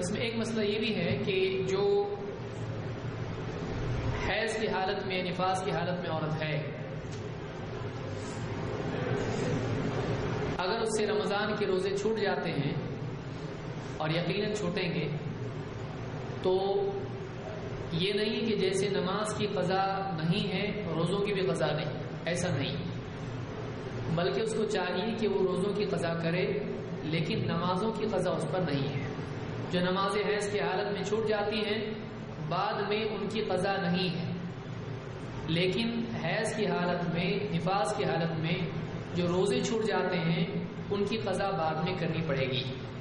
इसमें एक मसला ये भी है कि जो हैज़ की हालत में, निफास की हालत में औरत है, अगर उससे रमज़ान के रोज़े छूट जाते हैं और यकीनन छूटेंगे, तो ये नहीं कि जैसे नमाज की क़ज़ा नहीं है रोज़ों की भी क़ज़ा नहीं, ऐसा नहीं, बल्कि उसको चाहिए कि वो रोज़ों की क़ज़ा करे, लेकिन नमाजों की क़ज़ा उस पर नहीं है। जो नमाज़ें हैज़ की हालत में छूट जाती हैं बाद में उनकी क़ज़ा नहीं है, लेकिन हैज़ की हालत में, निफास की हालत में जो रोज़े छूट जाते हैं उनकी क़ज़ा बाद में करनी पड़ेगी।